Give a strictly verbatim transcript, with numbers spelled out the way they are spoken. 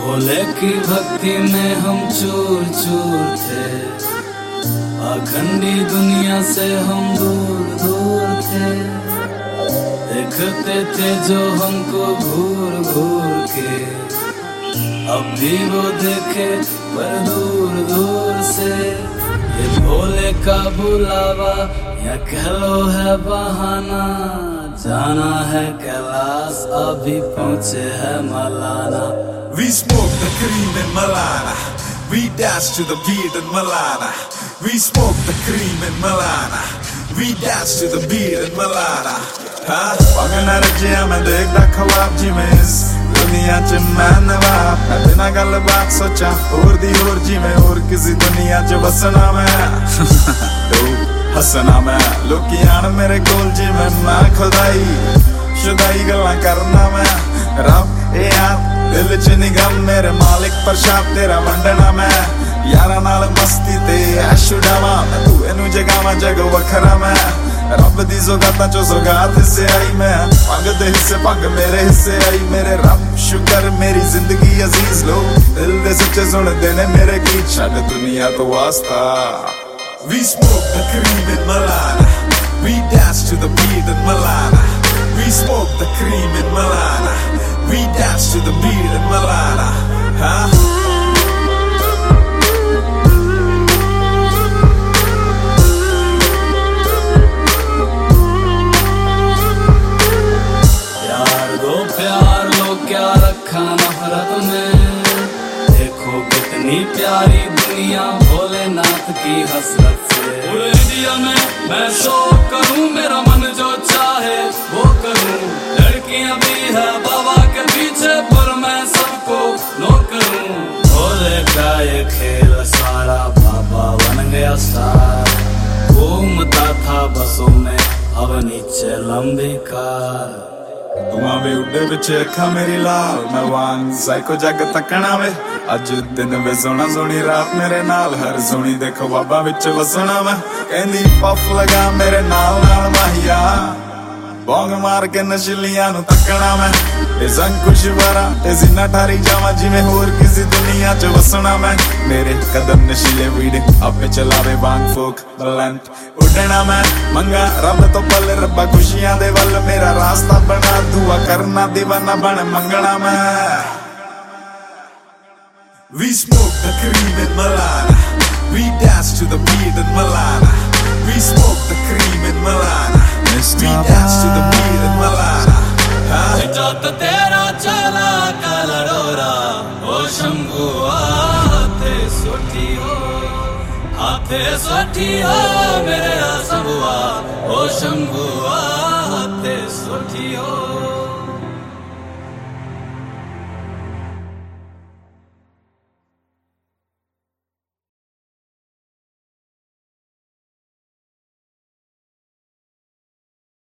भोले की भक्ति में हम चूर चूर थे, अखंडी दुनिया से हम दूर दूर थे। देखते थे जो हमको घूर घूर के, अब भी वो देखे पर दूर दूर से। ये भोले का बुलावा या कह लो है बहाना, जाना है कैलाश अभी पहुँचे है Malana. We smoke the cream in Malana, we dance to the beat in Malana. We smoke the cream in Malana, we dance to the beat in Malana. हाँ पगना रजिया मैं देखदा ख्वाब जिवें इस दुनिया च मैं नवाब। मैं बिना गल बात सोचा और दी और जिवें और किसी दुनिया च वसना मैं हसना मैं। लोकी आन मेरे कोल जिवें मैं खुदाई शुदाई गल्लां करना मैं। रब ए यार दिल च निगम मेरे मालिक प्रशाप तेरा वंडना मैं। यारा नाल मस्ती ते ऐश उड़ावा मैं, तू इनू जगावा जग वखरा मैं। रब दी सौगातां चो सौगात हिस्से आई मैं, पंग दे हिस्से पंग मेरे हिस्से आई। मेरे रब शुक्र मेरी जिंदगी अजीज लो, दिल दे सच्चे सुनदे ने मेरे गीत छड्ड दुनिया तो वास्ता। We smoke the cream in Malana, we dance to the beat in Malana. We smoke the cream in Malana, we dance to the beat in Malana. Huh? क्या रखा नफरत में, देखो कितनी प्यारी दुनिया भोलेनाथ की हसरत से। पूरे इंडिया में मैं शो करूं, मेरा मन जो चाहे वो करूं। लड़कियां भी है बाबा के पीछे पर मैं सबको नो करूं। भोले का ये खेल सारा बाबा बन गया स्टार। घूमता था बसों में अब नीचे लंबी कार। धुआं वे उड़े विच अखा मेरी लाल, मैं वांग साइको जग तकना वे। अज दिन वे सोना सोनी रात मेरे नाल, हर सोनी देखो बाबा विच वसना मैं। कहंदी पफ लगा मेरे नाल नाल माहिया, बोंग मार के नशलियां नू तकना मैं। ए संकुश वारा ते जिन्ना ठारी जावा जिवें होर किसी दुनिया च वसना मैं। मेरे कदम नशीले वीड आपे चलावे वांग फोक बलंत उड़ना मैं। मंगा रब तो पल रब्बा खुशियां दे वल, मेरा रास्ता बना दुआ करना दीवाना बन मंगना मैं। We smoke the cream in Malana, we dance to the beat in Malana. We smoke the cream in Malana, we dance to the beat in Malana. जत तेरा चला काला डोरा, ओ शंभू हाथे सोठी हो, हाथे सोठी हो मेरे शंभुआ। ओ शंभू हाथे सोठी हो।